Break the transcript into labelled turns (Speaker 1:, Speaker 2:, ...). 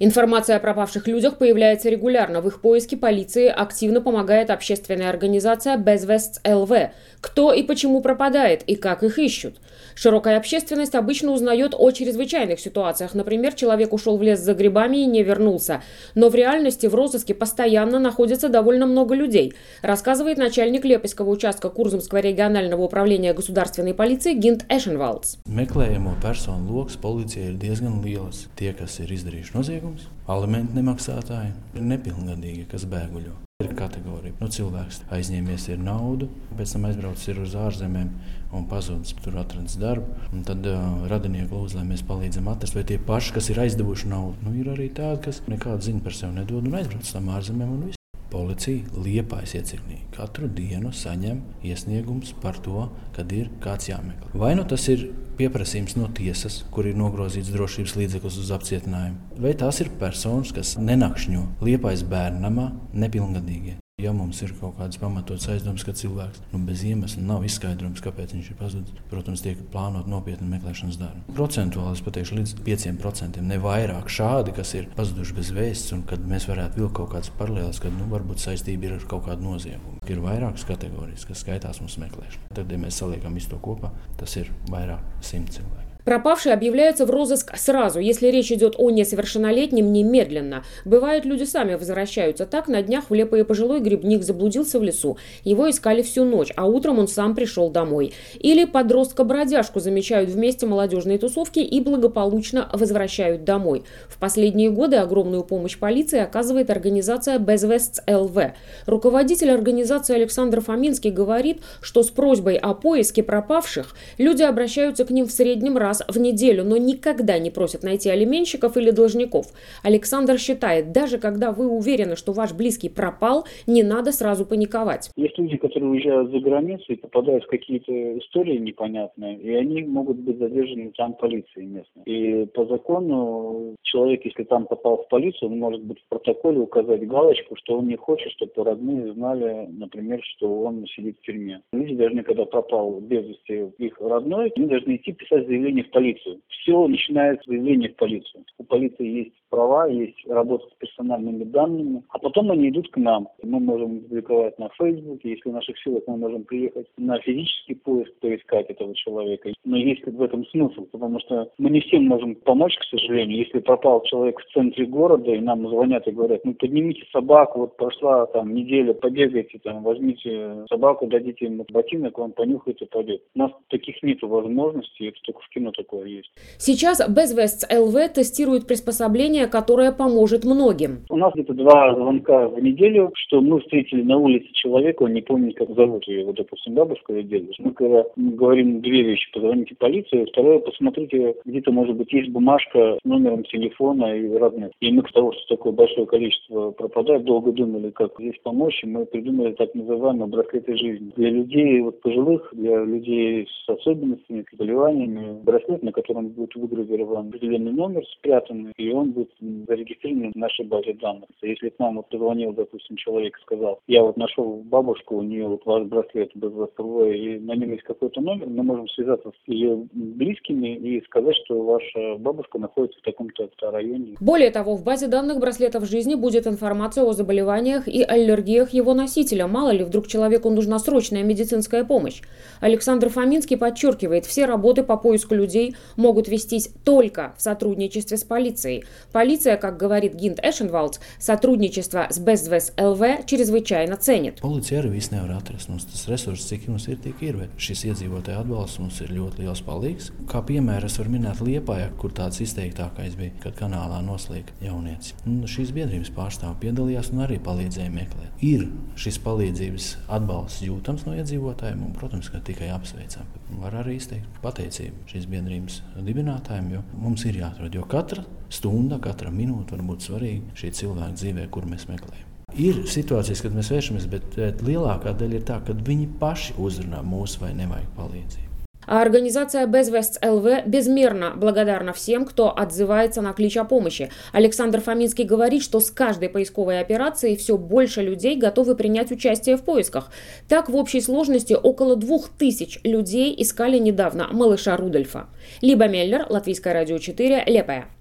Speaker 1: Информация о пропавших людях появляется регулярно. В их поиске полиции активно помогает общественная организация Безвестс ЛВ. Кто и почему пропадает, и как их ищут. Широкая общественность обычно узнает о чрезвычайных ситуациях. Например, человек ушел в лес за грибами и не вернулся. Но в реальности в розыске постоянно находится довольно много людей, рассказывает начальник Liepājas участка Курзумского регионального управления государственной полиции Гинт Эшенвалдс.
Speaker 2: Meklējamo personu lokus policijai ir diezgan liels. Tie, kas ir izdarījuši noziegumus, alimentu nemaksātāji, ir nepilngadīgi, kas bēguļo. Ir kategorija. Cilvēks aizņēmies ir naudu, pēc tam aizbraucis ir uz ārzemēm un pazudis, tur atradas darbu. Un tad radinieki lūdz, lai mēs palīdzam atrast, vai tie paši, kas ir aizdevuši naudu. Ir arī tādi, kas nekādu ziņu par sevi nedod un aizbrauc uz tām ārzemēm un viss. Policija Liepājas iecirknī katru dienu saņem iesniegumus par to, kad ir kāds jāmeklē. Vai nu tas ir pieprasījums no tiesas, kur ir nogrozīts drošības līdzeklis uz apcietinājumu, vai tās ir personas, kas nenakšņo Liepājas bērnamā nepilngadīgie. Ja mums ir kaut kādas pamatotas aizdomas, ka cilvēks bez iemesla nav izskaidrojums, kāpēc viņš ir pazudis, protams, tiek plānot nopietni meklēšanas darbi. Procentuāli es pateikšu līdz 5%, ne vairāk šādi, kas ir pazuduši bez vēsts, un kad mēs varētu vilkt kaut kādas paralēlas, kad varbūt saistība ir ar kaut kādu noziegumu. Ir vairākas kategorijas, kas skaitās mums meklēšanā. Tad, ja mēs saliekam visu to kopā, tas ir vairāk 100 cilvēki.
Speaker 1: Пропавшие объявляются в розыск сразу, если речь идет о несовершеннолетнем, немедленно. Бывает, люди сами возвращаются. Так, на днях в Liepāja пожилой грибник заблудился в лесу. Его искали всю ночь, а утром он сам пришел домой. Или подростка-бродяжку замечают в месте молодежной тусовки и благополучно возвращают домой. В последние годы огромную помощь полиции оказывает организация Безвестс ЛВ. Руководитель организации Александр Фоминский говорит, что с просьбой о поиске пропавших люди обращаются к ним в среднем раз в неделю, но никогда не просят найти алименщиков или должников. Александр считает, даже когда вы уверены, что ваш близкий пропал, не надо сразу паниковать.
Speaker 3: Есть люди, которые уезжают за границу и попадают в какие-то истории непонятные, и они могут быть задержаны там полицией местной. И по закону человек, если там попал в полицию, он может быть в протоколе указать галочку, что он не хочет, чтобы родные знали, например, что он сидит в тюрьме. Люди должны, когда пропал без вести их родной, они должны идти писать заявление в полицию. Все начинается с заявления в полицию. У полиции есть права, есть работа с персональными данными, а потом они идут к нам. Мы можем публиковать на Фейсбуке, если в наших силах мы можем приехать на физический поиск, поискать этого человека. Но есть в этом смысл, потому что мы не всем можем помочь, к сожалению. Если пропал человек в центре города, и нам звонят и говорят, поднимите собаку, вот прошла там неделя, побегайте, там, возьмите собаку, дадите ему ботинок, он понюхает и пойдет. У нас таких нет возможностей, это только в кино такое есть.
Speaker 1: Сейчас Безвестс ЛВ тестирует приспособление, которое поможет многим.
Speaker 3: У нас где-то 2 звонка в неделю, что мы встретили на улице человека, он не помнит, как зовут ее, вот, допустим, бабушка или дедушка. Мы когда говорим 2 вещи: позвоните полиции, второе, посмотрите, где-то, может быть, есть бумажка с номером телефона и родных. И мы, к тому, что такое большое количество пропадает, долго думали, как здесь помочь, и мы придумали так называемые браслеты жизни. Для людей пожилых, для людей с особенностями, с заболеваниями, браслет, на котором будет выгравирован определенный номер спрятанный, и он будет зарегистрирован в нашей базе данных. Если к нам позвонил, допустим, человек и сказал, я нашел бабушку, у нее ваш браслет Безвестс ЛВ, и на нем есть какой-то номер, мы можем связаться с ее близкими и сказать, что ваша бабушка находится в таком-то районе.
Speaker 1: Более того, в базе данных браслетов жизни будет информация о заболеваниях и аллергиях его носителя. Мало ли, вдруг человеку нужна срочная медицинская помощь. Александр Фоминский подчеркивает, все работы по поиску людей могут вестись только в сотрудничестве с полицией. Полиция, как говорит Гинт Эшенвалдс, сотрудничество с Безвестс ЛВ чрезвычайно ценит.
Speaker 2: Policija arī viss nevar atrast. Mums tas resurss, cik mums ir, tik ir. Šis iedzīvotāju atbalsts mums ir ļoti liels palīgs. Kā piemēru es varu minēt Liepājā, kur tāds izteiktākais bija, kad kanālā noslīga jaunietis. Šīs biedrības pārstāvi piedalījās un arī palīdzēja meklēt. Ir šis palīdzības atbalsts jūtams no iedzīvotājiem un, protams, ka tikai apsveicam. Var arī izteikt pateicību šīs biedrības dibinātājiem, jo mums ir jāatrod, jo katra stunda, katra minūte var būt svarīga šī cilvēka dzīvē, kur mēs meklējam. Ir situācijas, kad mēs vēršamies, bet lielākā daļa ir tā, ka viņi paši uzrunā mūs vai nevajag palīdzību.
Speaker 1: А организация Безвестс ЛВ безмерно благодарна всем, кто отзывается на клич о помощи. Александр Фоминский говорит, что с каждой поисковой операцией все больше людей готовы принять участие в поисках. Так, в общей сложности около 2000 людей искали недавно малыша Рудольфа. Либа Меллер, Латвийское радио 4, Liepāja.